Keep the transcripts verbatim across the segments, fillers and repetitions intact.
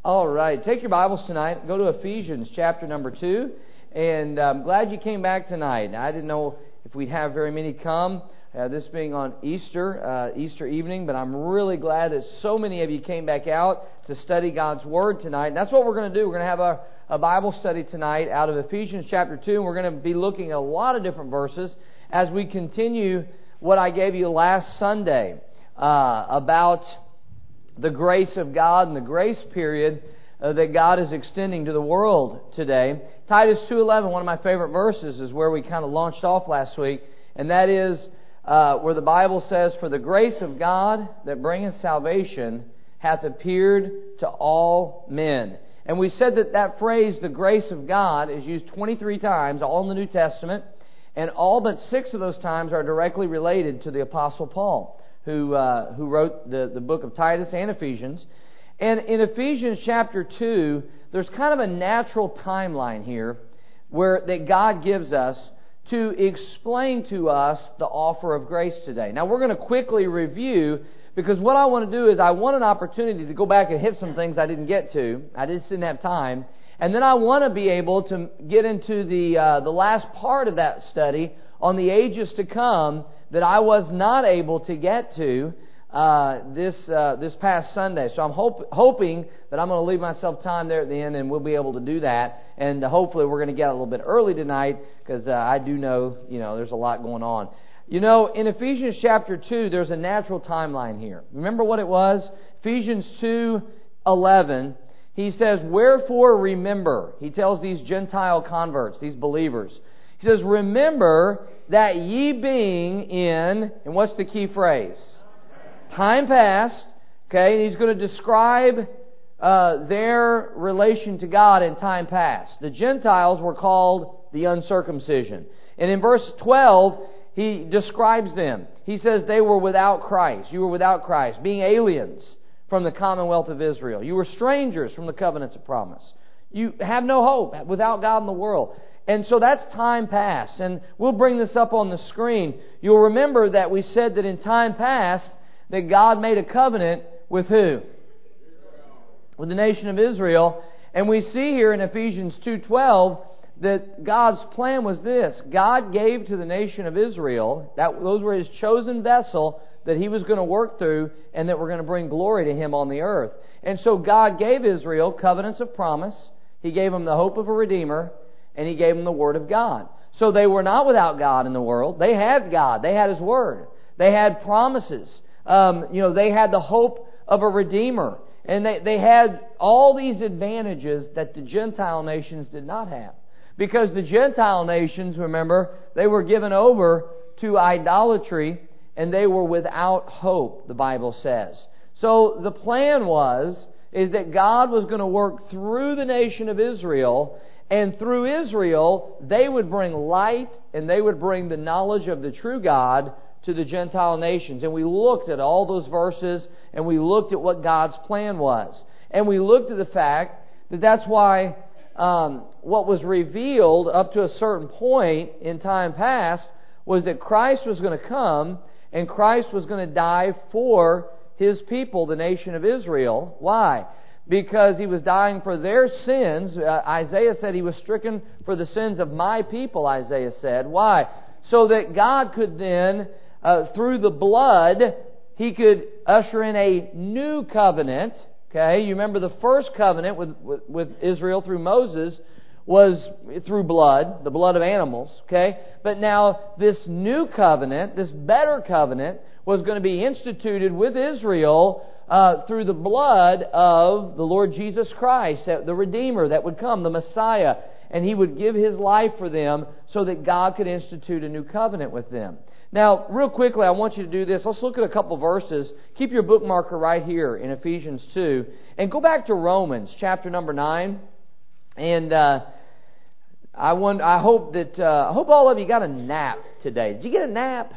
All right, take your Bibles tonight. Go to Ephesians chapter number two. And I'm glad you came back tonight. I didn't know if we'd have very many come, uh, this being on Easter, uh, Easter evening. But I'm really glad that so many of you came back out to study God's Word tonight. And that's what we're going to do. We're going to have a, a Bible study tonight out of Ephesians chapter two. And we're going to be looking at a lot of different verses as we continue what I gave you last Sunday uh, about the grace of God and the grace period uh, that God is extending to the world today. Titus two eleven, one of my favorite verses, is where we kind of launched off last week. And that is uh, where the Bible says, "For the grace of God that bringeth salvation hath appeared to all men." And we said that that phrase, the grace of God, is used twenty-three times, all in the New Testament. And all but six of those times are directly related to the Apostle Paul, who uh, who wrote the, the book of Titus and Ephesians. And in Ephesians chapter two, there's kind of a natural timeline here where that God gives us to explain to us the offer of grace today. Now we're going to quickly review, because what I want to do is I want an opportunity to go back and hit some things I didn't get to. I just didn't have time. And then I want to be able to get into the uh, the last part of that study on the ages to come that I was not able to get to uh, this uh, this past Sunday. So I'm hope, hoping that I'm going to leave myself time there at the end, and we'll be able to do that. And uh, hopefully we're going to get a little bit early tonight, because uh, I do know, you know, there's a lot going on. You know, in Ephesians chapter two, there's a natural timeline here. Remember what it was? Ephesians two eleven. He says, "Wherefore remember," he tells these Gentile converts, these believers. He says, "Remember that ye being in," and what's the key phrase? Time past. Okay, and he's going to describe uh, their relation to God in time past. The Gentiles were called the uncircumcision. And in verse twelve, he describes them. He says they were without Christ. You were without Christ, being aliens from the commonwealth of Israel. You were strangers from the covenants of promise. You have no hope without God in the world. And so that's time past. And we'll bring this up on the screen. You'll remember that we said that in time past that God made a covenant with who? With the nation of Israel. And we see here in Ephesians two twelve that God's plan was this. God gave to the nation of Israel, that those were His chosen vessel that He was going to work through, and that were going to bring glory to Him on the earth. And so God gave Israel covenants of promise. He gave them the hope of a Redeemer, and He gave them the Word of God. So they were not without God in the world. They had God. They had His Word. They had promises. Um, you know, they had the hope of a Redeemer. And they, they had all these advantages that the Gentile nations did not have. Because the Gentile nations, remember, they were given over to idolatry, and they were without hope, the Bible says. So the plan was, is that God was going to work through the nation of Israel, and through Israel, they would bring light, and they would bring the knowledge of the true God to the Gentile nations. And we looked at all those verses, and we looked at what God's plan was. And we looked at the fact that that's why um, what was revealed up to a certain point in time past was that Christ was going to come, and Christ was going to die for His people, the nation of Israel. Why? Because He was dying for their sins. Uh, Isaiah said He was stricken for the sins of my people, Isaiah said. Why? So that God could then, uh, through the blood, He could usher in a new covenant. Okay, you remember the first covenant with, with, with Israel through Moses was through blood, the blood of animals. Okay, but now this new covenant, this better covenant, was going to be instituted with Israel uh, through the blood of the Lord Jesus Christ, the Redeemer that would come, the Messiah. And He would give His life for them so that God could institute a new covenant with them. Now, real quickly, I want you to do this. Let's look at a couple verses. Keep your bookmarker right here in Ephesians two. And go back to Romans chapter number nine. And uh, I want, I hope that uh, I hope all of you got a nap today. Did you get a nap?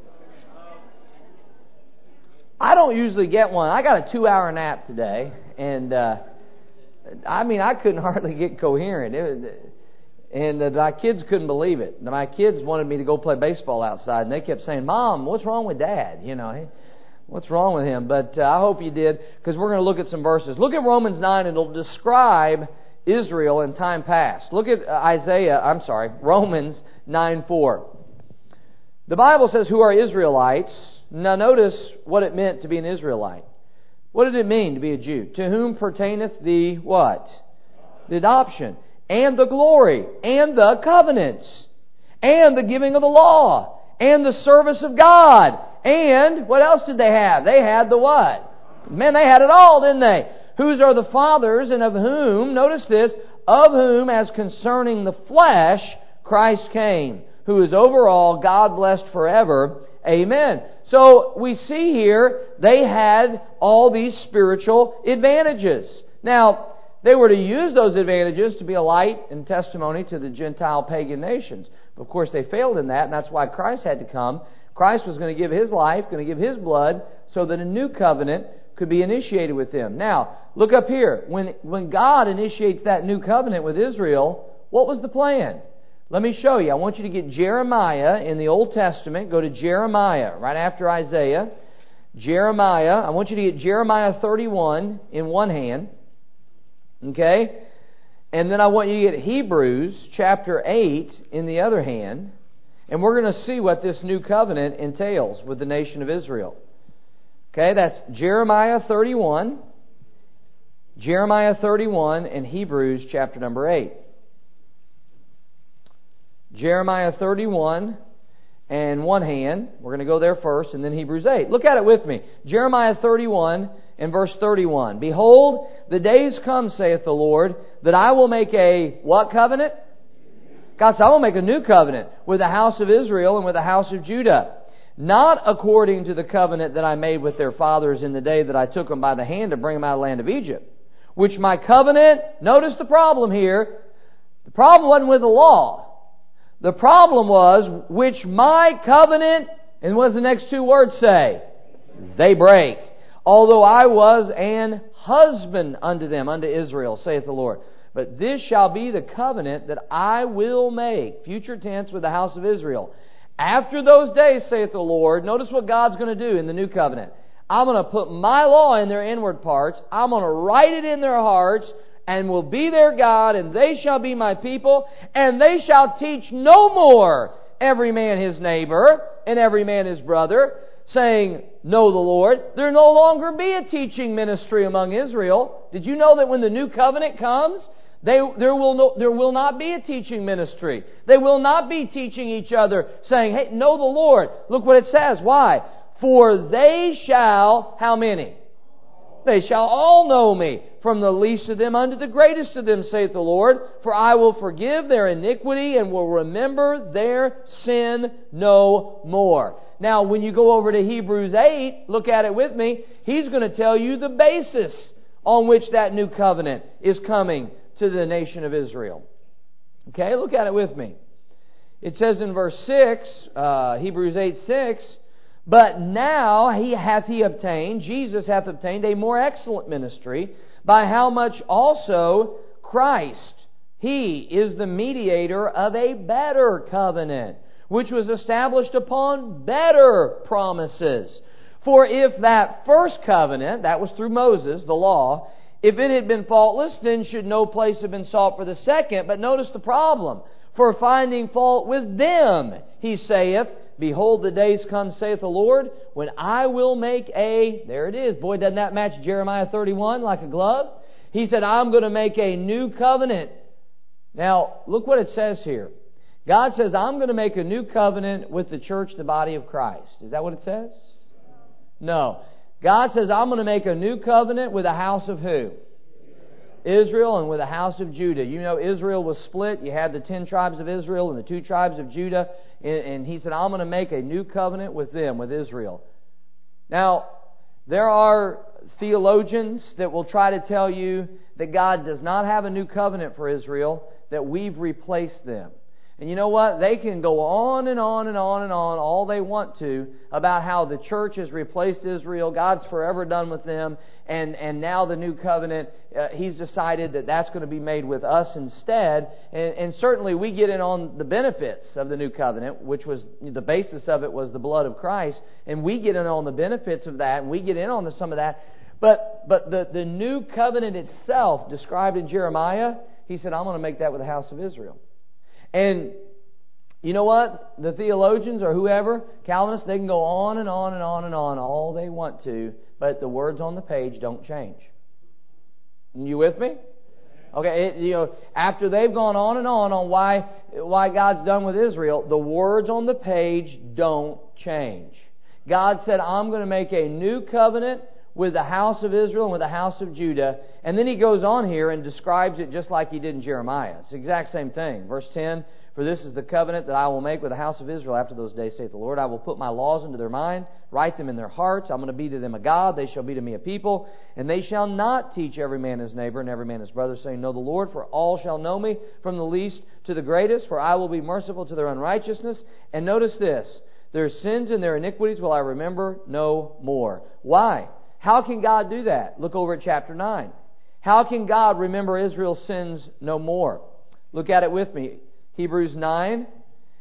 I don't usually get one. I got a two-hour nap today, and uh, I mean, I couldn't hardly get coherent. It was, and uh, my kids couldn't believe it. My kids wanted me to go play baseball outside, and they kept saying, "Mom, what's wrong with Dad?" You know. What's wrong with him? But uh, I hope you did, because we're going to look at some verses. Look at Romans nine, and it'll describe Israel in time past. Look at Isaiah, I'm sorry, Romans nine four. The Bible says, who are Israelites? Now notice what it meant to be an Israelite. What did it mean to be a Jew? To whom pertaineth the what? The adoption, and the glory, and the covenants, and the giving of the law, and the service of God. And what else did they have? They had the what? Man, they had it all, didn't they? Whose are the fathers, and of whom, notice this, of whom, as concerning the flesh, Christ came, who is over all, God blessed forever. Amen. So we see here they had all these spiritual advantages. Now, they were to use those advantages to be a light and testimony to the Gentile pagan nations. But of course they failed in that, and that's why Christ had to come. Christ was going to give His life, going to give His blood, so that a new covenant could be initiated with them. Now, look up here. When, when God initiates that new covenant with Israel, what was the plan? Let me show you. I want you to get Jeremiah in the Old Testament. Go to Jeremiah right after Isaiah. Jeremiah. I want you to get Jeremiah thirty-one in one hand. Okay? And then I want you to get Hebrews chapter eight in the other hand. And we're going to see what this new covenant entails with the nation of Israel. Okay, that's Jeremiah thirty-one. Jeremiah thirty-one and Hebrews chapter number eight. Jeremiah thirty-one and one hand. We're going to go there first, and then Hebrews eight. Look at it with me. Jeremiah thirty-one and verse thirty-one. Behold, the days come, saith the Lord, that I will make a what covenant? God said, I will make a new covenant with the house of Israel and with the house of Judah. Not according to the covenant that I made with their fathers in the day that I took them by the hand to bring them out of the land of Egypt. Which my covenant, notice the problem here. The problem wasn't with the law. The problem was, which my covenant, and what does the next two words say? They break. Although I was an husband unto them, unto Israel, saith the Lord. But this shall be the covenant that I will make, future tense, with the house of Israel. After those days, saith the Lord, notice what God's going to do in the new covenant. I'm going to put my law in their inward parts. I'm going to write it in their hearts, and will be their God, and they shall be my people, and they shall teach no more every man his neighbor, and every man his brother, saying, know the Lord. There no longer be a teaching ministry among Israel. Did you know that when the new covenant comes, They, there, will no, there will not be a teaching ministry. They will not be teaching each other, saying, hey, know the Lord. Look what it says. Why? For they shall, how many? They shall all know me, from the least of them unto the greatest of them, saith the Lord. For I will forgive their iniquity and will remember their sin no more. Now, when you go over to Hebrews eight, look at it with me. He's going to tell you the basis on which that new covenant is coming to the nation of Israel. Okay, look at it with me. It says in verse six, uh, Hebrews eight six, but now he hath he obtained, Jesus hath obtained a more excellent ministry, by how much also Christ, He is the mediator of a better covenant, which was established upon better promises. For if that first covenant, that was through Moses, the law, if it had been faultless, then should no place have been sought for the second. But notice the problem. For finding fault with them, He saith, behold, the days come, saith the Lord, when I will make a... There it is. Boy, doesn't that match Jeremiah thirty-one like a glove? He said, I'm going to make a new covenant. Now, look what it says here. God says, I'm going to make a new covenant with the church, the body of Christ. Is that what it says? No. God says, I'm going to make a new covenant with the house of who? Israel, and with the house of Judah. You know, Israel was split. You had the ten tribes of Israel and the two tribes of Judah. And He said, I'm going to make a new covenant with them, with Israel. Now, there are theologians that will try to tell you that God does not have a new covenant for Israel, that we've replaced them. And you know what? They can go on and on and on and on all they want to about how the church has replaced Israel, God's forever done with them, and, and now the new covenant, uh, He's decided that that's going to be made with us instead. And, and certainly we get in on the benefits of the new covenant, which was, the basis of it was the blood of Christ, and we get in on the benefits of that, and we get in on the, some of that. But, but the, the new covenant itself, described in Jeremiah, He said, I'm going to make that with the house of Israel. And you know what? The theologians or whoever, Calvinists, they can go on and on and on and on all they want to, but the words on the page don't change. You with me? Okay, it, you know, after they've gone on and on on why why God's done with Israel, the words on the page don't change. God said, I'm going to make a new covenant with the house of Israel and with the house of Judah. And then He goes on here and describes it just like He did in Jeremiah. It's the exact same thing. Verse ten, for this is the covenant that I will make with the house of Israel after those days, saith the Lord. I will put my laws into their mind, write them in their hearts. I'm going to be to them a God. They shall be to me a people. And they shall not teach every man his neighbor and every man his brother, saying, know the Lord, for all shall know me, from the least to the greatest. For I will be merciful to their unrighteousness. And notice this, their sins and their iniquities will I remember no more. Why? How can God do that? Look over at chapter nine. How can God remember Israel's sins no more? Look at it with me. Hebrews nine,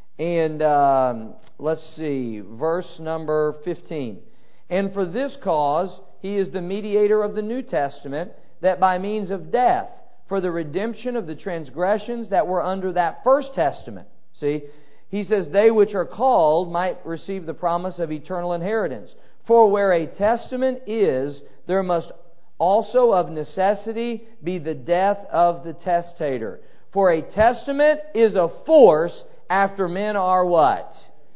and um, let's see, verse number fifteen. And for this cause He is the mediator of the New Testament, that by means of death, for the redemption of the transgressions that were under that first testament. See, He says, they which are called might receive the promise of eternal inheritance. For where a testament is, there must also of necessity be the death of the testator. For a testament is a force after men are what?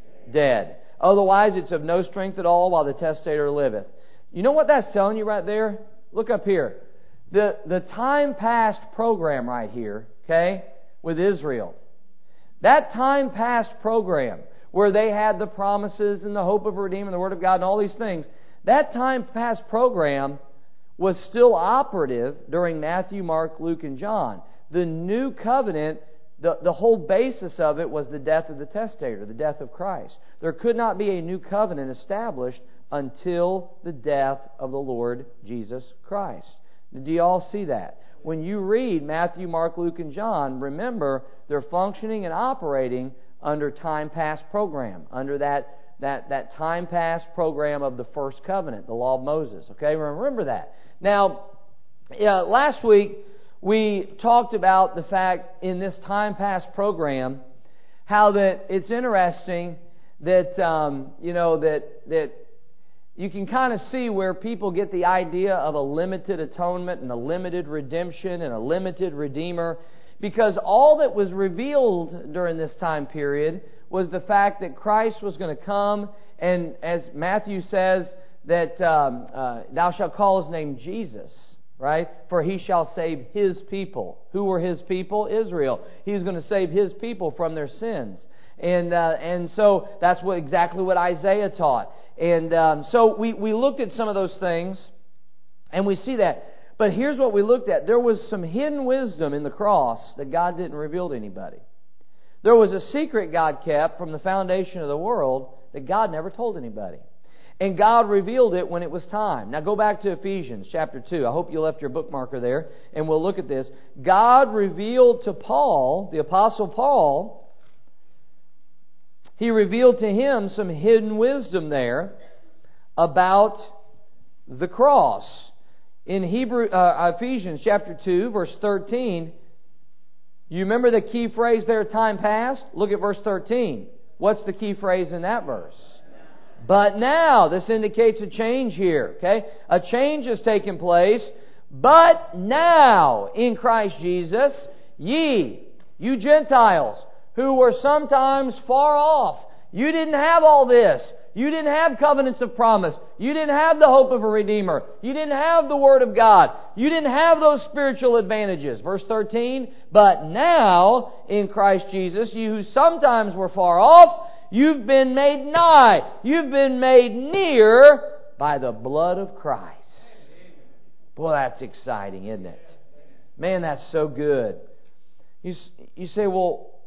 Dead. Otherwise it's of no strength at all while the testator liveth. You know what that's telling you right there? Look up here. The, the time past program right here, okay, with Israel. That time past program, where they had the promises and the hope of redeeming the Word of God and all these things, that time past program was still operative during Matthew, Mark, Luke, and John. The new covenant, the, the whole basis of it was the death of the testator, the death of Christ. There could not be a new covenant established until the death of the Lord Jesus Christ. Do you all see that? When you read Matthew, Mark, Luke, and John, remember they're functioning and operating under time past program, under that, that, that time past program of the first covenant, the law of Moses. Okay, remember that. Now, yeah, last week we talked about the fact in this time past program how that it's interesting that um, you know that that you can kind of see where people get the idea of a limited atonement and a limited redemption and a limited redeemer. Because all that was revealed during this time period was the fact that Christ was going to come, and as Matthew says, that um, uh, thou shalt call His name Jesus, right? For He shall save His people. Who were His people? Israel. He's going to save His people from their sins. And uh, and so that's what exactly what Isaiah taught. And um, so we, we looked at some of those things, and we see that. But here's what we looked at. There was some hidden wisdom in the cross that God didn't reveal to anybody. There was a secret God kept from the foundation of the world that God never told anybody. And God revealed it when it was time. Now go back to Ephesians chapter two. I hope you left your bookmarker there, and we'll look at this. God revealed to Paul, the Apostle Paul, He revealed to him some hidden wisdom there about the cross. In Hebrew, uh, Ephesians chapter two, verse thirteen, you remember the key phrase there, time past? Look at verse thirteen. What's the key phrase in that verse? But now. This indicates a change here. Okay, a change has taken place. But now, in Christ Jesus, ye, you Gentiles, who were sometimes far off. You didn't have all this. You didn't have covenants of promise. You didn't have the hope of a Redeemer. You didn't have the Word of God. You didn't have those spiritual advantages. Verse thirteen, but now, in Christ Jesus, you who sometimes were far off, you've been made nigh. You've been made near by the blood of Christ. Boy, that's exciting, isn't it? Man, that's so good. You, you say, well,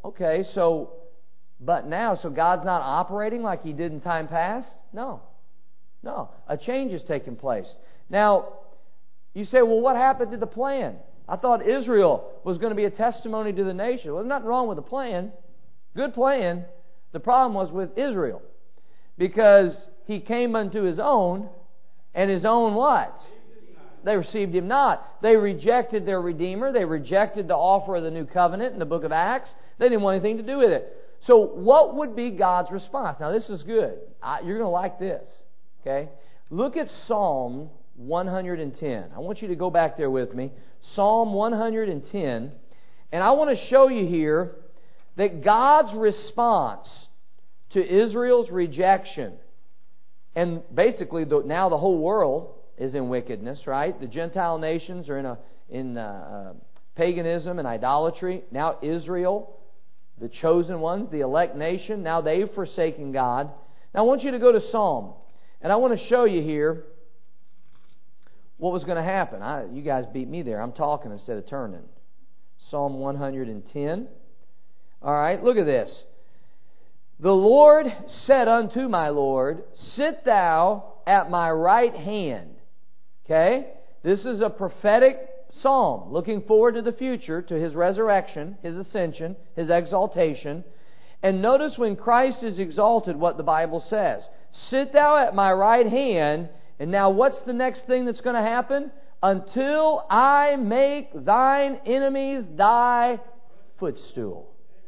okay, so, but now, so God's not operating like He did in time past? No. No. A change has taken place. Now, you say, well, what happened to the plan? I thought Israel was going to be a testimony to the nation. Well, there's nothing wrong with the plan. Good plan. The problem was with Israel. Because He came unto His own, and His own what? They received Him not. They rejected their Redeemer. They rejected the offer of the new covenant in the book of Acts. They didn't want anything to do with it. So what would be God's response? Now this is good. I, you're going to like this. Okay? Look at Psalm one hundred ten. I want you to go back there with me. Psalm one hundred ten. And I want to show you here that God's response to Israel's rejection, and basically the, now the whole world is in wickedness, right? The Gentile nations are in a in uh, uh, paganism and idolatry. Now Israel, the chosen ones, the elect nation, now they've forsaken God. Now I want you to go to Psalm, and I want to show you here what was going to happen. I, you guys beat me there. I'm talking instead of turning. Psalm one hundred ten. All right, look at this. The Lord said unto my Lord, sit thou at my right hand. Okay? This is a prophetic psalm looking forward to the future, to His resurrection, His ascension, His exaltation. And notice when Christ is exalted what the Bible says. Sit thou at my right hand. And now what's the next thing that's going to happen? Until I make thine enemies thy footstool.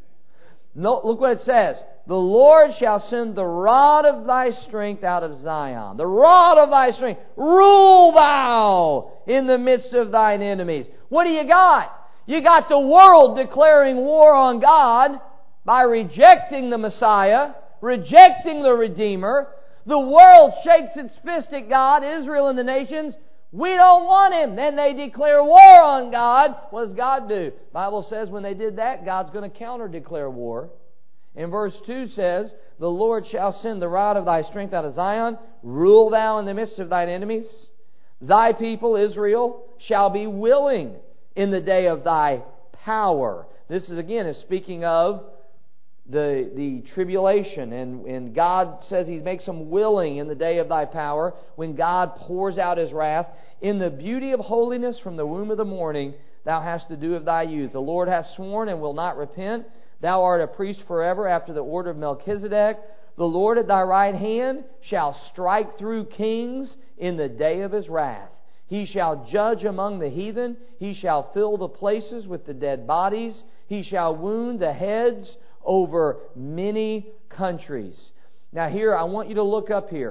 No, look what it says. The Lord shall send the rod of thy strength out of Zion. The rod of thy strength. Rule thou in the midst of thine enemies. What do you got? You got the world declaring war on God by rejecting the Messiah, rejecting the Redeemer. The world shakes its fist at God, Israel and the nations. We don't want Him. Then they declare war on God. What does God do? The Bible says when they did that, God's going to counter-declare war. And verse two says, the Lord shall send the rod of thy strength out of Zion. Rule thou in the midst of thine enemies. Thy people, Israel, shall be willing in the day of thy power. This is again is speaking of the, the tribulation. And, and God says He makes them willing in the day of thy power. When God pours out His wrath. In the beauty of holiness from the womb of the morning, thou hast to do of thy youth. The Lord hath sworn and will not repent. Thou art a priest forever after the order of Melchizedek. The Lord at thy right hand shall strike through kings in the day of His wrath. He shall judge among the heathen. He shall fill the places with the dead bodies. He shall wound the heads over many countries. Now here, I want you to look up here.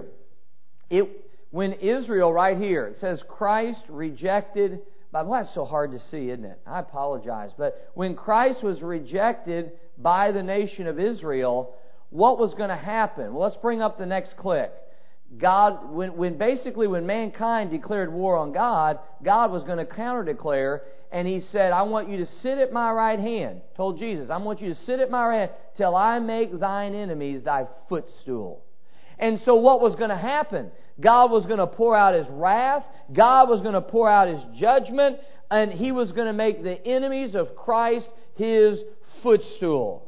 It when Israel, right here, it says Christ rejected. Well, that's so hard to see, isn't it? I apologize. But when Christ was rejected by the nation of Israel, what was going to happen? Well, let's bring up the next click. God, when, when basically when mankind declared war on God, God was going to counter-declare, and He said, I want you to sit at my right hand. Told Jesus, I want you to sit at my right hand till I make thine enemies thy footstool. And so what was going to happen? God was going to pour out His wrath. God was going to pour out His judgment. And He was going to make the enemies of Christ His footstool.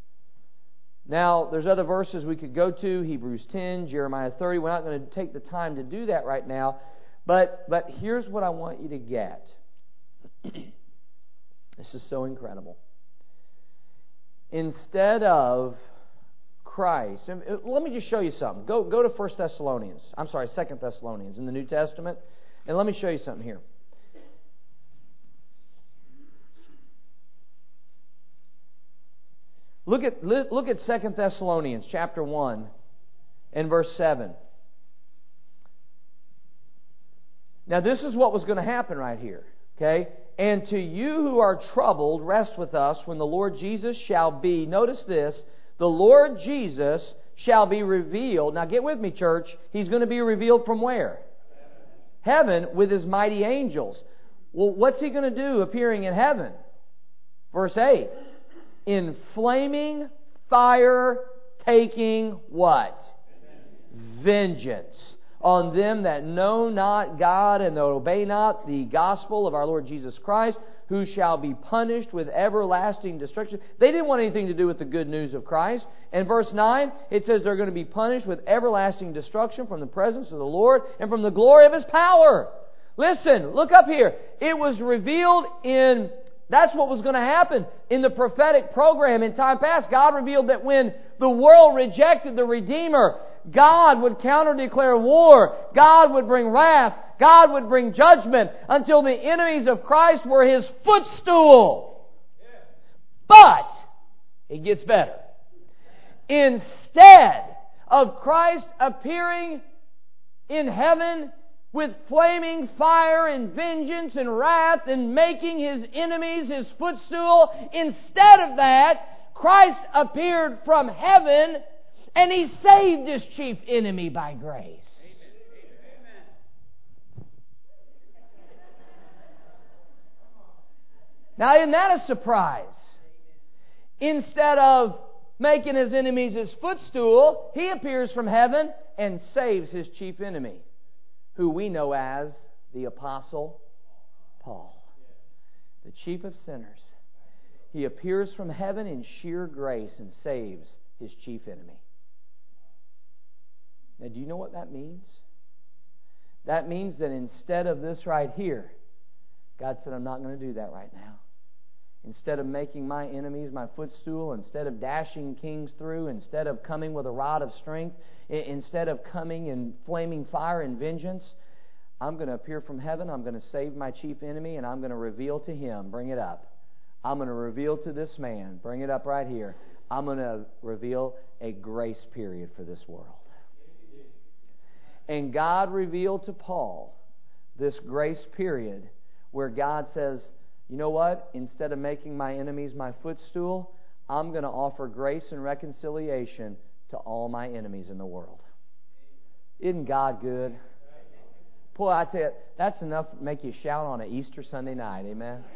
Now, there's other verses we could go to. Hebrews ten, Jeremiah thirty. We're not going to take the time to do that right now. But, but here's what I want you to get. This is so incredible. Instead of Christ. Let me just show you something. Go, go to First Thessalonians. I'm sorry, Second Thessalonians in the New Testament. And let me show you something here. Look at, look at Second Thessalonians chapter one and verse seven. Now this is what was going to happen right here. Okay? And to you who are troubled, rest with us when the Lord Jesus shall be, notice this, the Lord Jesus shall be revealed. Now get with me, church. He's going to be revealed from where? Heaven. Heaven with His mighty angels. Well, what's He going to do appearing in heaven? Verse eight. In flaming fire taking what? Vengeance on them that know not God and that obey not the gospel of our Lord Jesus Christ, who shall be punished with everlasting destruction. They didn't want anything to do with the good news of Christ. And verse nine, it says they're going to be punished with everlasting destruction from the presence of the Lord and from the glory of His power. Listen, look up here. It was revealed in, that's what was going to happen in the prophetic program in time past. God revealed that when the world rejected the Redeemer, God would counter-declare war. God would bring wrath. God would bring judgment until the enemies of Christ were His footstool. But it gets better. Instead of Christ appearing in heaven with flaming fire and vengeance and wrath and making His enemies His footstool, instead of that, Christ appeared from heaven and He saved His chief enemy by grace. Now, isn't that a surprise? Instead of making His enemies His footstool, He appears from heaven and saves His chief enemy, who we know as the Apostle Paul, the chief of sinners. He appears from heaven in sheer grace and saves His chief enemy. Now, do you know what that means? That means that instead of this right here, God said, I'm not going to do that right now. Instead of making my enemies my footstool, instead of dashing kings through, instead of coming with a rod of strength, instead of coming in flaming fire and vengeance, I'm going to appear from heaven, I'm going to save my chief enemy, and I'm going to reveal to him, bring it up. I'm going to reveal to this man, bring it up right here, I'm going to reveal a grace period for this world. And God revealed to Paul this grace period where God says, you know what? Instead of making my enemies my footstool, I'm going to offer grace and reconciliation to all my enemies in the world. Isn't God good? Boy, I tell you, that's enough to make you shout on an Easter Sunday night. Amen?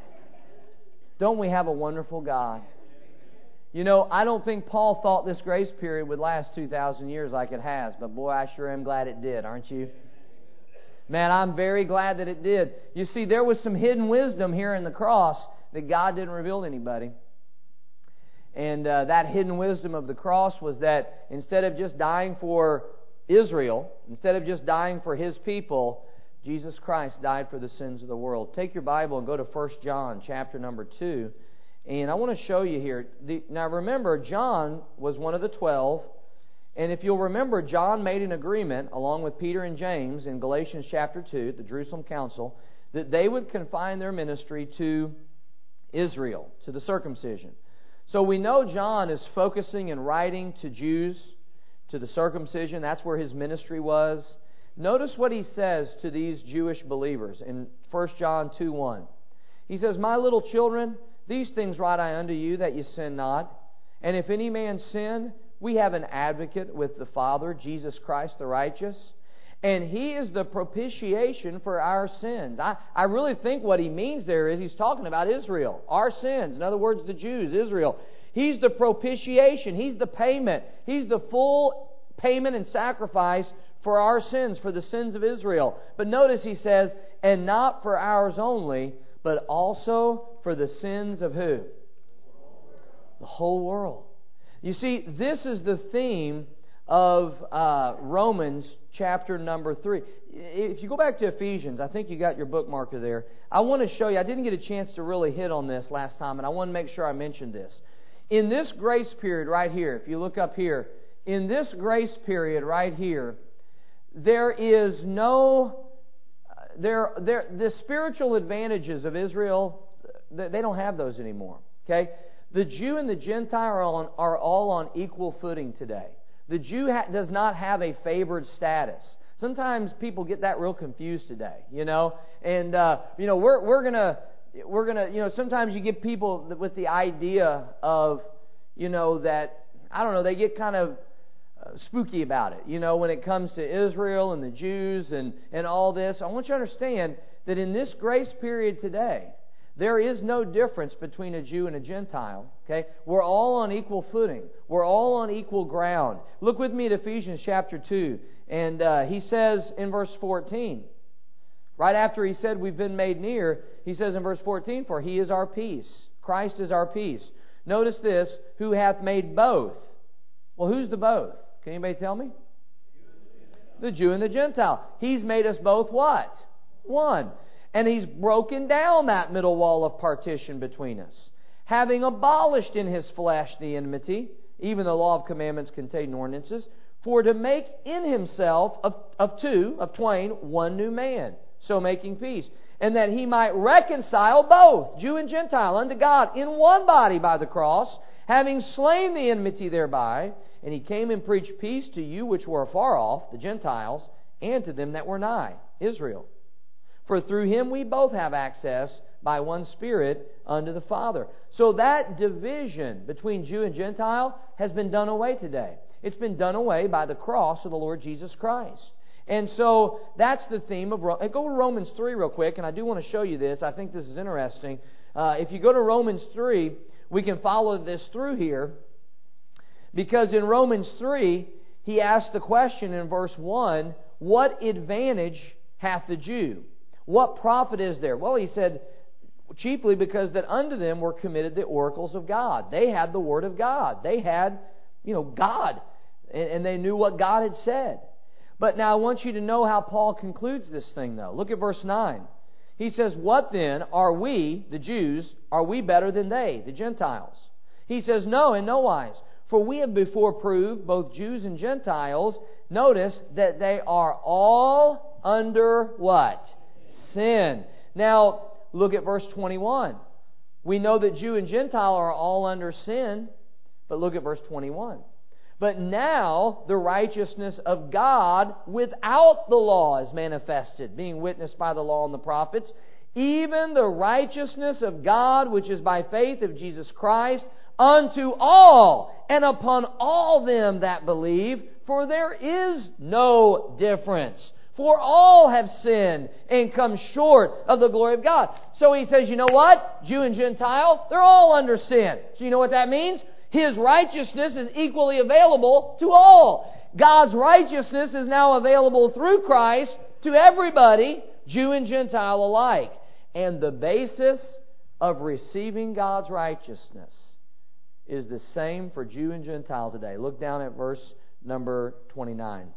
Don't we have a wonderful God? You know, I don't think Paul thought this grace period would last two thousand years like it has, but boy, I sure am glad it did, aren't you? Man, I'm very glad that it did. You see, there was some hidden wisdom here in the cross that God didn't reveal to anybody. And uh, that hidden wisdom of the cross was that instead of just dying for Israel, instead of just dying for His people, Jesus Christ died for the sins of the world. Take your Bible and go to First John chapter number two. And I want to show you here. The, now remember, John was one of the twelve. And if you'll remember, John made an agreement along with Peter and James in Galatians chapter two, the Jerusalem Council, that they would confine their ministry to Israel, to the circumcision. So we know John is focusing and writing to Jews, to the circumcision. That's where his ministry was. Notice what he says to these Jewish believers in First John two one. He says, My little children, these things write I unto you, that you sin not. And if any man sin, we have an advocate with the Father, Jesus Christ the righteous. And He is the propitiation for our sins. I, I really think what he means there is he's talking about Israel, our sins. In other words, the Jews, Israel. He's the propitiation. He's the payment. He's the full payment and sacrifice for our sins, for the sins of Israel. But notice he says, and not for ours only, but also for the sins of who? The whole world. You see, this is the theme of uh, Romans chapter number three. If you go back to Ephesians, I think you got your bookmarker there. I want to show you, I didn't get a chance to really hit on this last time, and I want to make sure I mentioned this. In this grace period right here, if you look up here, in this grace period right here, there is no, there, there, the spiritual advantages of Israel, they don't have those anymore. Okay? The Jew and the Gentile are, on, are all on equal footing today. The Jew ha- does not have a favored status. Sometimes people get that real confused today, you know. And uh, you know, we're we're gonna we're gonna you know. Sometimes you get people with the idea of, you know, that I don't know. They get kind of uh, spooky about it, you know, when it comes to Israel and the Jews and and all this. I want you to understand that in this grace period today, there is no difference between a Jew and a Gentile. Okay, we're all on equal footing. We're all on equal ground. Look with me at Ephesians chapter two And uh, he says in verse fourteen, right after he said we've been made near, he says in verse fourteen, for He is our peace. Christ is our peace. Notice this, who hath made both. Well, who's the both? Can anybody tell me? The Jew and the Gentile. He's made us both what? One. And He's broken down that middle wall of partition between us, having abolished in His flesh the enmity, even the law of commandments contained in ordinances, for to make in Himself of, of two, of twain, one new man, so making peace, and that He might reconcile both, Jew and Gentile, unto God in one body by the cross, having slain the enmity thereby. And He came and preached peace to you which were afar off, the Gentiles, and to them that were nigh, Israel. For through Him we both have access by one Spirit unto the Father. So that division between Jew and Gentile has been done away today. It's been done away by the cross of the Lord Jesus Christ. And so that's the theme of Romans. Go to Romans three real quick, and I do want to show you this. I think this is interesting. Uh, if you go to Romans three, we can follow this through here. Because in Romans three, he asks the question in verse one, what advantage hath the Jew? What profit is there? Well, he said, chiefly because that unto them were committed the oracles of God. They had the Word of God. They had, you know, God. And they knew what God had said. But now I want you to know how Paul concludes this thing, though. Look at verse nine. He says, what then are we, the Jews, are we better than they, the Gentiles? He says, no, in no wise. For we have before proved, both Jews and Gentiles, notice that they are all under what? Sin. Now, look at verse twenty-one. We know that Jew and Gentile are all under sin, but look at verse twenty-one. But now the righteousness of God without the law is manifested, being witnessed by the law and the prophets, even the righteousness of God which is by faith of Jesus Christ, unto all and upon all them that believe, for there is no difference. For all have sinned and come short of the glory of God. So he says, you know what? Jew and Gentile, they're all under sin. So you know what that means? His righteousness is equally available to all. God's righteousness is now available through Christ to everybody, Jew and Gentile alike. And the basis of receiving God's righteousness is the same for Jew and Gentile today. Look down at verse number twenty-nine.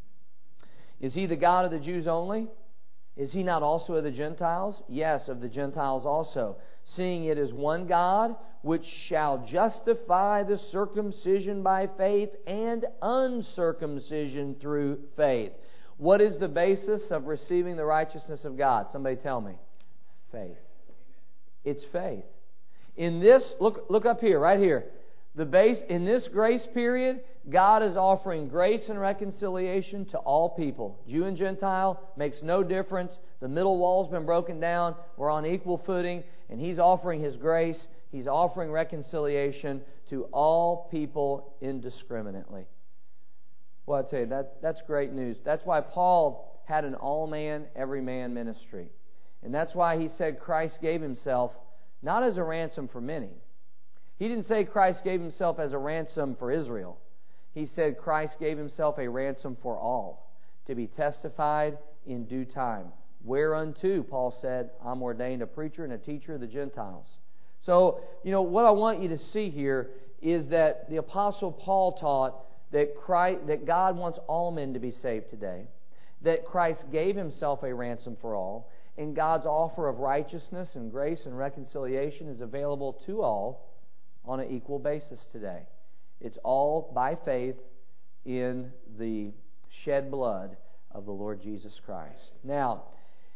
Is He the God of the Jews only? Is He not also of the Gentiles? Yes, of the Gentiles also. Seeing it is one God, which shall justify the circumcision by faith and uncircumcision through faith. What is the basis of receiving the righteousness of God? Somebody tell me. Faith. It's faith. In this, look, look up here, right here. The base in this grace period, God is offering grace and reconciliation to all people. Jew and Gentile makes no difference. The middle wall's been broken down. We're on equal footing, and He's offering His grace. He's offering reconciliation to all people indiscriminately. Well, I'd say that that's great news. That's why Paul had an all-man, every-man ministry. And that's why he said Christ gave Himself not as a ransom for many. He didn't say Christ gave Himself as a ransom for Israel. He said Christ gave Himself a ransom for all, to be testified in due time. Whereunto, Paul said, I'm ordained a preacher and a teacher of the Gentiles. So, you know, what I want you to see here is that the Apostle Paul taught that Christ, that God wants all men to be saved today, that Christ gave Himself a ransom for all, and God's offer of righteousness and grace and reconciliation is available to all on an equal basis today. It's all by faith in the shed blood of the Lord Jesus Christ. Now,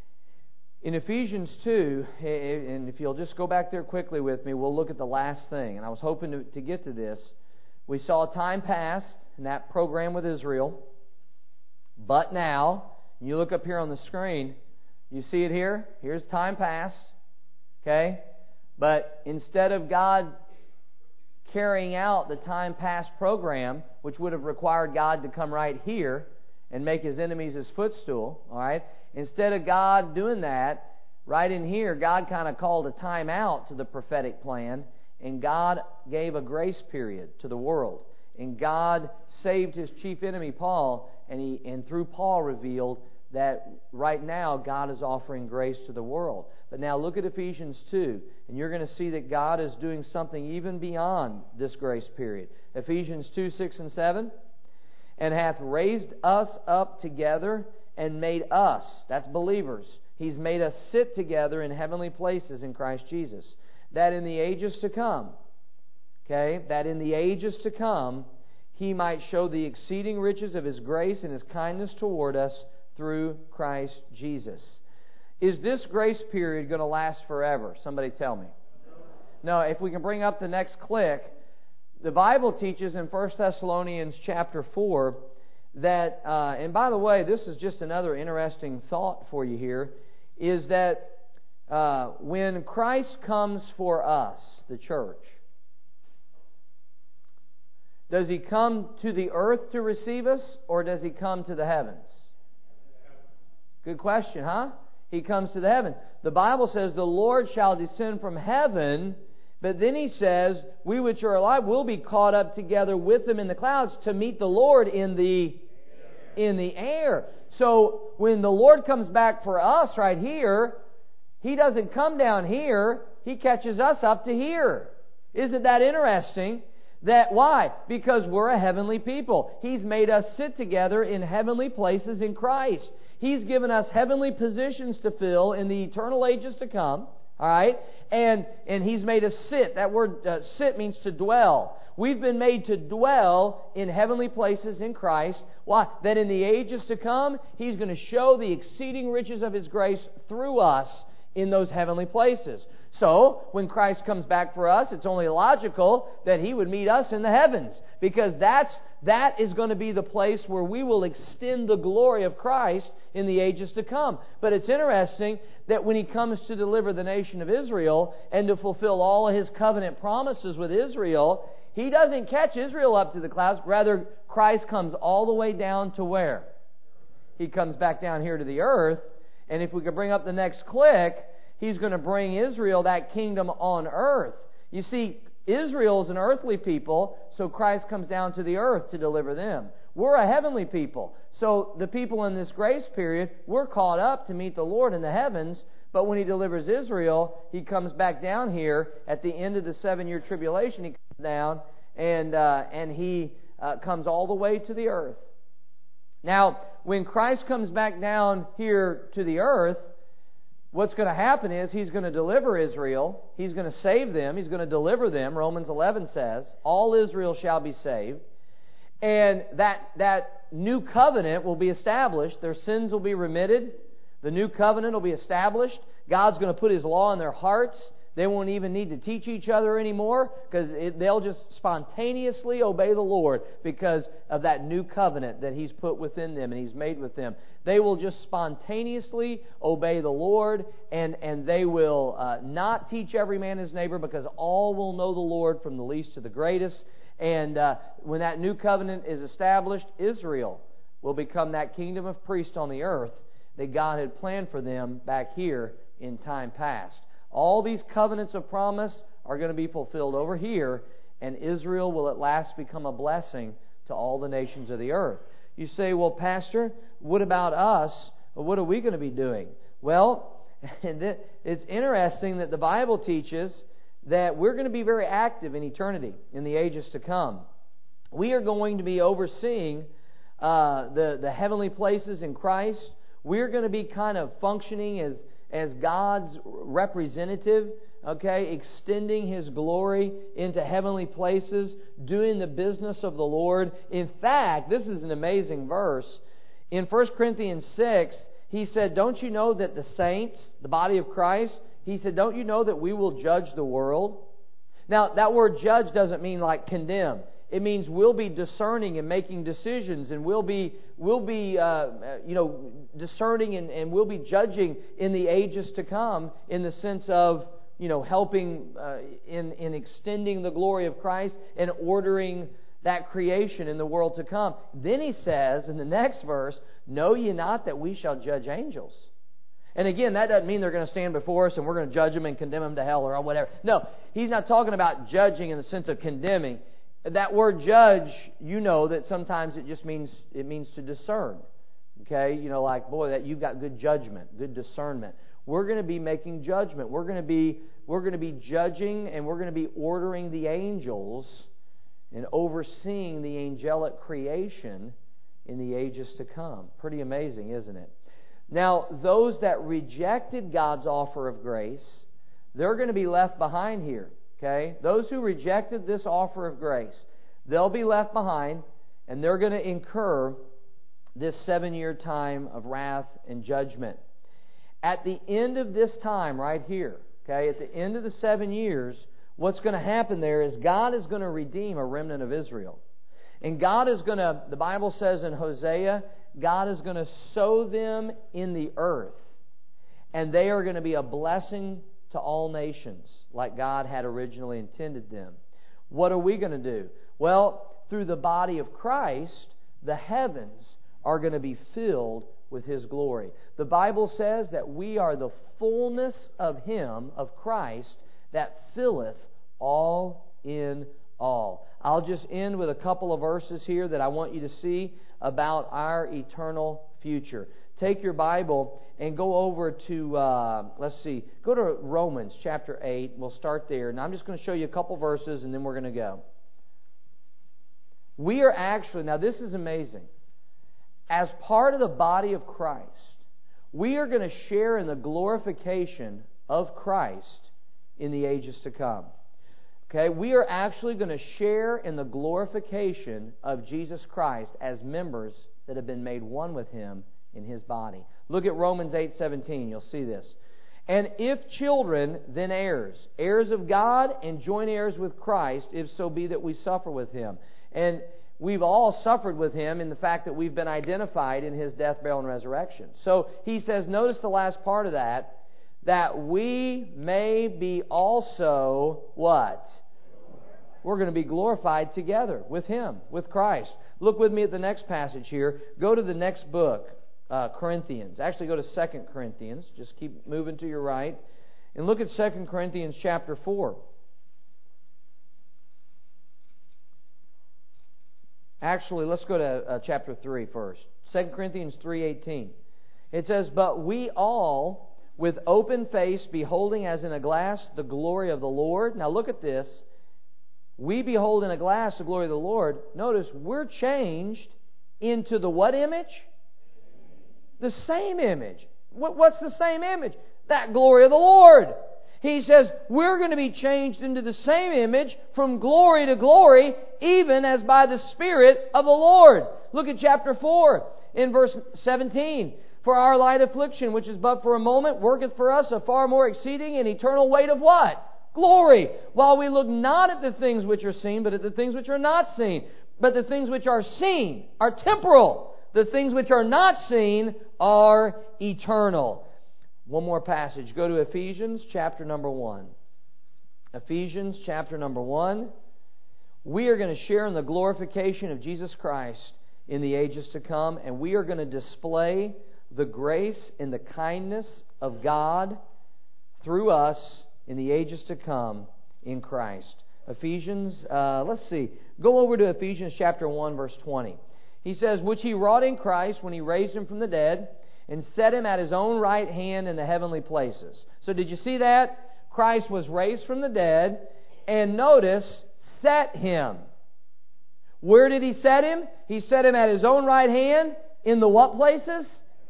in Ephesians two, and if you'll just go back there quickly with me, we'll look at the last thing. And I was hoping to, to get to this. We saw time past in that program with Israel. But now, you look up here on the screen, you see it here? Here's time past. Okay? But instead of God carrying out the time past program, which would have required God to come right here and make His enemies His footstool, all right? Instead of God doing that, right in here, God kind of called a time out to the prophetic plan, and God gave a grace period to the world. And God saved His chief enemy, Paul, and he and through Paul revealed that right now God is offering grace to the world. But now look at Ephesians two, and you're going to see that God is doing something even beyond this grace period. Ephesians two, six and seven. And hath raised us up together and made us, that's believers, He's made us sit together in heavenly places in Christ Jesus, that in the ages to come, okay, that in the ages to come, He might show the exceeding riches of His grace and His kindness toward us through Christ Jesus. Is this grace period going to last forever? Somebody tell me. No, if we can bring up the next click. The Bible teaches in First Thessalonians chapter four that, uh, and by the way, this is just another interesting thought for you here, is that uh, when Christ comes for us, the church, does He come to the earth to receive us, or does He come to the heavens? Good question, huh? He comes to the heavens. The Bible says, the Lord shall descend from heaven. But then He says, we which are alive will be caught up together with them in the clouds to meet the Lord in the, in the air. So when the Lord comes back for us right here, He doesn't come down here. He catches us up to here. Isn't that interesting? That why? Because we're a heavenly people. He's made us sit together in heavenly places in Christ. He's given us heavenly positions to fill in the eternal ages to come. All right? And and He's made us sit. That word uh, sit means to dwell. We've been made to dwell in heavenly places in Christ. Why? That in the ages to come, He's going to show the exceeding riches of His grace through us in those heavenly places. So, when Christ comes back for us, it's only logical that He would meet us in the heavens. Because that's that is going to be the place where we will extend the glory of Christ in the ages to come. But it's interesting that when He comes to deliver the nation of Israel and to fulfill all of His covenant promises with Israel, He doesn't catch Israel up to the clouds. Rather, Christ comes all the way down to where? He comes back down here to the earth. And if we could bring up the next click, He's going to bring Israel that kingdom on earth. You see, Israel is an earthly people, so Christ comes down to the earth to deliver them. We're a heavenly people. So the people in this grace period, we're caught up to meet the Lord in the heavens. But when He delivers Israel, He comes back down here at the end of the seven-year tribulation. He comes down and uh, and He uh, comes all the way to the earth. Now, when Christ comes back down here to the earth, what's going to happen is He's going to deliver Israel. He's going to save them. He's going to deliver them. Romans eleven says, all Israel shall be saved. And that that new covenant will be established. Their sins will be remitted. The new covenant will be established. God's going to put His law in their hearts. They won't even need to teach each other anymore because it, they'll just spontaneously obey the Lord because of that new covenant that He's put within them and He's made with them. They will just spontaneously obey the Lord, and, and they will uh, not teach every man his neighbor, because all will know the Lord from the least to the greatest. And uh, when that new covenant is established, Israel will become that kingdom of priests on the earth that God had planned for them back here in time past. All these covenants of promise are going to be fulfilled over here, and Israel will at last become a blessing to all the nations of the earth. You say, well, Pastor, what about us? What are we going to be doing? Well, it's interesting that the Bible teaches that we're going to be very active in eternity, in the ages to come. We are going to be overseeing uh, the, the heavenly places in Christ. We're going to be kind of functioning as, as God's representative, okay, extending His glory into heavenly places, doing the business of the Lord. In fact, this is an amazing verse. In First Corinthians six, he said, don't you know that the saints, the body of Christ, he said, don't you know that we will judge the world? Now, that word judge doesn't mean like condemn. It means we'll be discerning and making decisions, and we'll be we'll be uh, you know discerning and, and we'll be judging in the ages to come, in the sense of you know helping uh, in in extending the glory of Christ and ordering that creation in the world to come. Then he says in the next verse, know ye not that we shall judge angels? And again, that doesn't mean they're going to stand before us and we're going to judge them and condemn them to hell or whatever. No, he's not talking about judging in the sense of condemning. That word judge, you know that sometimes it just means it means to discern. Okay? You know, like, boy, that you've got good judgment, good discernment. We're going to be making judgment. We're going to be we're going to be judging, and we're going to be ordering the angels and overseeing the angelic creation in the ages to come. Pretty amazing, isn't it? Now, those that rejected God's offer of grace, they're going to be left behind here. Okay? Those who rejected this offer of grace, they'll be left behind, and they're going to incur this seven-year time of wrath and judgment. At the end of this time right here, okay, at the end of the seven years, what's going to happen there is God is going to redeem a remnant of Israel. And God is going to, the Bible says in Hosea, God is going to sow them in the earth. And they are going to be a blessing to all nations, like God had originally intended them. What are we going to do? Well, through the body of Christ, the heavens are going to be filled with His glory. The Bible says that we are the fullness of Him, of Christ, that filleth all in all. I'll just end with a couple of verses here that I want you to see about our eternal future. Take your Bible and go over to, uh, let's see, go to Romans chapter eight. We'll start there. And I'm just going to show you a couple verses and then we're going to go. We are actually, now this is amazing. As part of the body of Christ, we are going to share in the glorification of Christ in the ages to come. Okay, we are actually going to share in the glorification of Jesus Christ as members that have been made one with Him in His body. Look at Romans eight seventeen. You'll see this. And if children, then heirs, heirs of God and joint heirs with Christ, if so be that we suffer with Him. And we've all suffered with Him in the fact that we've been identified in His death, burial, and resurrection. So he says, notice the last part of that, that we may be also what? We're going to be glorified together with Him, with Christ. Look with me at the next passage here. Go to the next book, uh, Corinthians. Actually, go to Second Corinthians. Just keep moving to your right. And look at Second Corinthians chapter four. Actually, let's go to uh, chapter three first. Second Corinthians three eighteen. It says, but we all, with open face, beholding as in a glass the glory of the Lord. Now look at this. We behold in a glass the glory of the Lord. Notice, we're changed into the what image? The same image. What, what's the same image? That glory of the Lord. He says, we're going to be changed into the same image from glory to glory, even as by the Spirit of the Lord. Look at chapter four in verse seventeen. For our light affliction, which is but for a moment, worketh for us a far more exceeding and eternal weight of what? Glory. While we look not at the things which are seen, but at the things which are not seen. But the things which are seen are temporal. The things which are not seen are eternal. One more passage. Go to Ephesians chapter number one. Ephesians chapter number one. We are going to share in the glorification of Jesus Christ in the ages to come, and we are going to display the grace and the kindness of God through us in the ages to come in Christ. Ephesians, uh, let's see. Go over to Ephesians chapter one, verse twenty. He says, which He wrought in Christ when He raised Him from the dead and set Him at His own right hand in the heavenly places. So did you see that? Christ was raised from the dead, and notice, set Him. Where did He set Him? He set Him at His own right hand in the what places?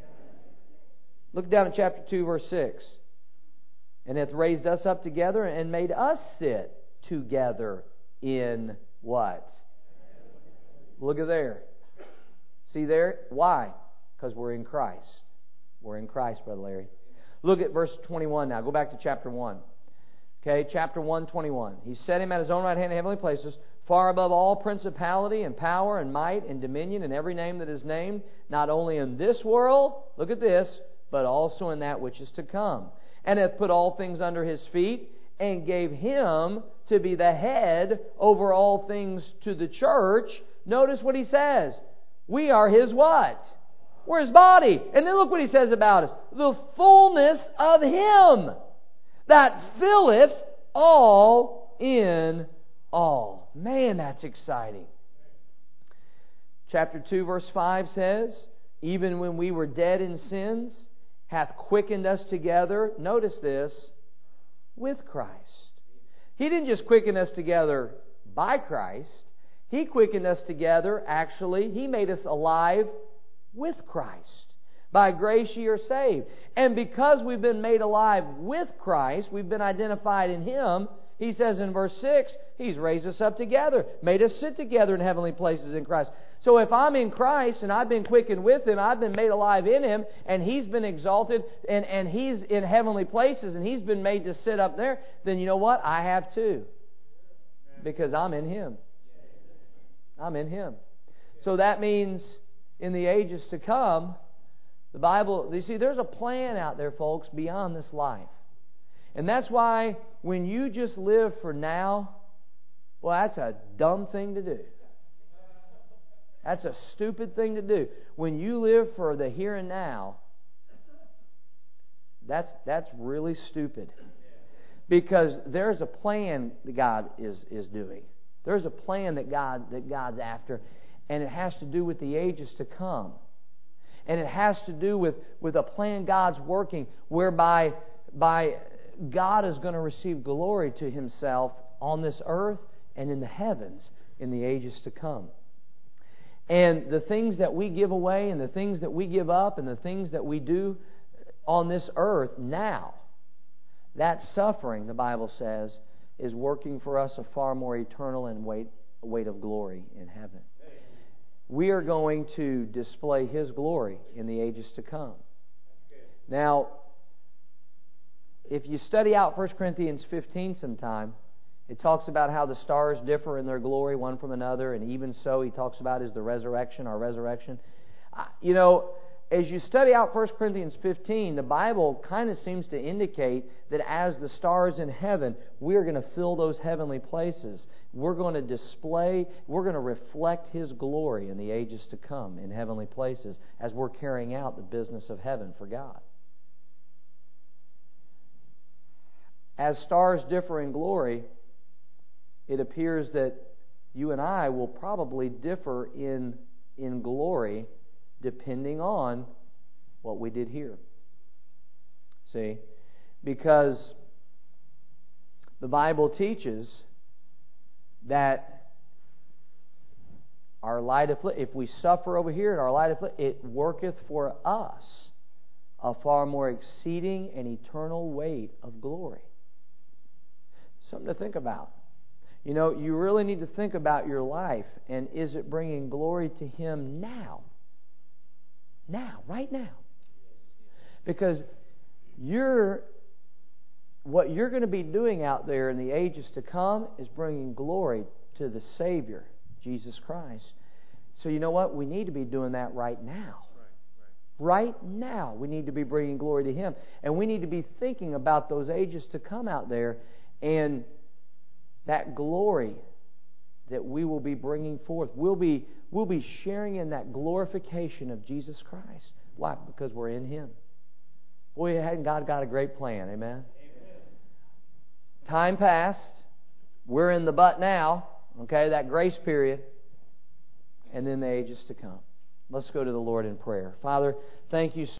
Look down at chapter two, verse six. And hath raised us up together and made us sit together in what? Look at there. See there? Why? Because we're in Christ. We're in Christ, Brother Larry. Look at verse twenty-one now. Go back to chapter one. Okay, chapter one, twenty-one. He set Him at His own right hand in heavenly places, far above all principality and power and might and dominion and every name that is named, not only in this world, look at this, but also in that which is to come. And hath put all things under His feet, and gave Him to be the head over all things to the church. Notice what He says. We are His what? We're His body. And then look what He says about us. The fullness of Him that filleth all in all. Man, that's exciting. Chapter two, verse five says, even when we were dead in sins, hath quickened us together, notice this, with Christ. He didn't just quicken us together by Christ. He quickened us together, actually, He made us alive with Christ. By grace ye are saved. And because we've been made alive with Christ, we've been identified in Him, He says in verse six, He's raised us up together, made us sit together in heavenly places in Christ. So if I'm in Christ and I've been quickened with Him, I've been made alive in Him, and He's been exalted, and, and He's in heavenly places, and He's been made to sit up there, then you know what? I have too. Because I'm in Him. I'm in Him. So that means in the ages to come, the Bible, you see, there's a plan out there, folks, beyond this life. And that's why when you just live for now, well, that's a dumb thing to do. That's a stupid thing to do. When you live for the here and now, that's that's really stupid. Because there's a plan that God is, is doing. There's a plan that God that God's after, and it has to do with the ages to come. And it has to do with, with a plan God's working, whereby by God is going to receive glory to Himself on this earth and in the heavens in the ages to come. And the things that we give away and the things that we give up and the things that we do on this earth now, that suffering, the Bible says, is working for us a far more eternal and weight, weight of glory in heaven. We are going to display His glory in the ages to come. Now, if you study out First Corinthians fifteen sometime, it talks about how the stars differ in their glory one from another, and even so, he talks about is the resurrection, our resurrection. You know, as you study out First Corinthians fifteen, the Bible kind of seems to indicate that as the stars in heaven, we're going to fill those heavenly places. We're going to display, we're going to reflect His glory in the ages to come in heavenly places as we're carrying out the business of heaven for God. As stars differ in glory, it appears that you and I will probably differ in, in glory depending on what we did here. See? Because the Bible teaches that our light affliction, if we suffer over here in our light affliction, it worketh for us a far more exceeding and eternal weight of glory. Something to think about. You know, you really need to think about your life, and is it bringing glory to Him now? Now, right now. Because you're what you're going to be doing out there in the ages to come is bringing glory to the Savior, Jesus Christ. So you know what? We need to be doing that right now. Right, right. Right now, we need to be bringing glory to Him. And we need to be thinking about those ages to come out there and that glory that we will be bringing forth. We'll be, we'll be sharing in that glorification of Jesus Christ. Why? Because we're in Him. Boy, hadn't God got a great plan, amen? Time passed. We're in the but now. Okay, that grace period. And then the ages to come. Let's go to the Lord in prayer. Father, thank you so